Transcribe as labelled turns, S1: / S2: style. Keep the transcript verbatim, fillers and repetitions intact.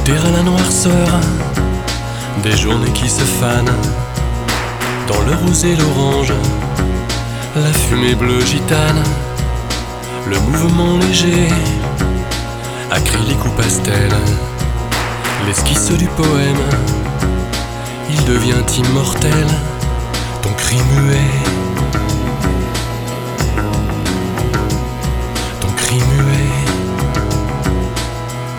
S1: Derrière la noirceur, des journées qui se fanent. Dans le rose et l'orange, la fumée bleue gitane, le mouvement léger, acrylique ou pastel, l'esquisse du poème, il devient immortel. Ton cri muet